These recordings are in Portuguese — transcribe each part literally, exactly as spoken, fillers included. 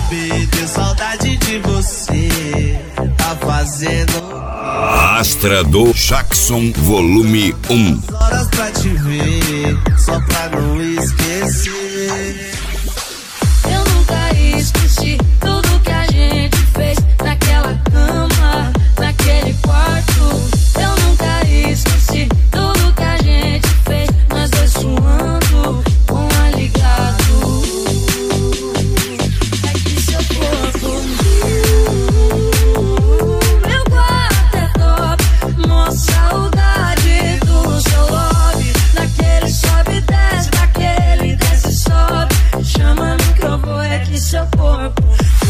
bebê, tenho saudade de você. Tá fazendo Astra do Jackson, volume um. horas pra te ver, só pra não esquecer. Eu nunca esqueci tudo que a gente fez naquela cama, naquele quarto. Eu nunca esqueci tudo que a gente fez, nós dois suando, com ar ligado. É que seu corpo, meu quarto é top, mó saudade do seu love. Naquele sobe e desce, naquele desce e sobe. Chama-me que eu vou, é que seu corpo.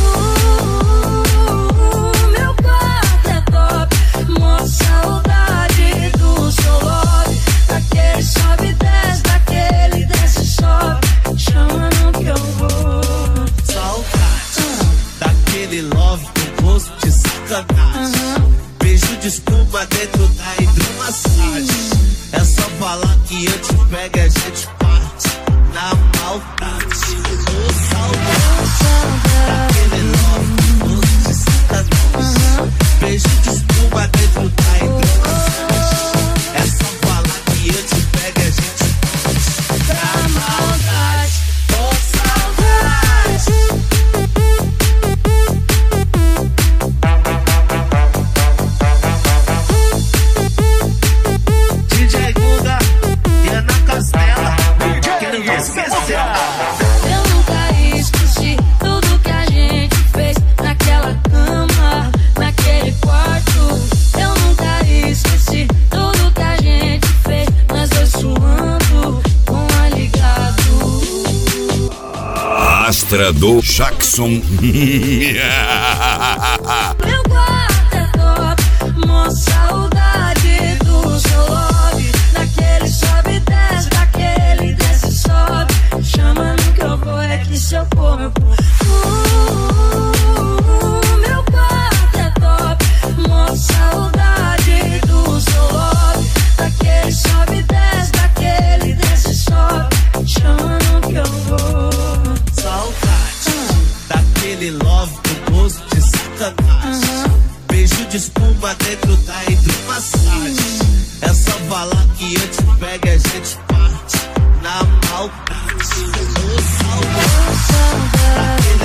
Uh, meu quarto é top, mó saudade do seu love. Daquele sobe e desce, daquele desce e sobe. Chama-me que eu vou. Saudade daquele love com gosto de sacanagem. Beijo de espuma dentro da hidromassagem. É só falar que eu te pego e a gente parte na maldade. Ô saudade daquele love com gosto de sacanagem. Beijo de espuma dentro da hidromassagem. É só falar que eu te pego e a gente parte na maldade. Ô saudade. D J Guga e Ana Castela, quero ver esquecer. Eu nunca esqueci tudo que a gente fez naquela cama, naquele quarto. Eu nunca esqueci tudo que a gente fez, nós dois suando, com ar ligado. Astra do Jackson. Meu quarto é top, mó saudade do seu love. Daquele sobe e desce, daquele desce e sobe. Chama-me que eu vou, é que seu corpo. Uh, meu quarto é top, mó saudade do seu love. Daquele sobe e desce, daquele desce e sobe. Chama-me que eu vou. Saudade daquele love com gosto de sacanagem. Beijo de espuma dentro da hidromassagem. É só falar que eu te pego e a gente parte na maldade. Ô saudade daquele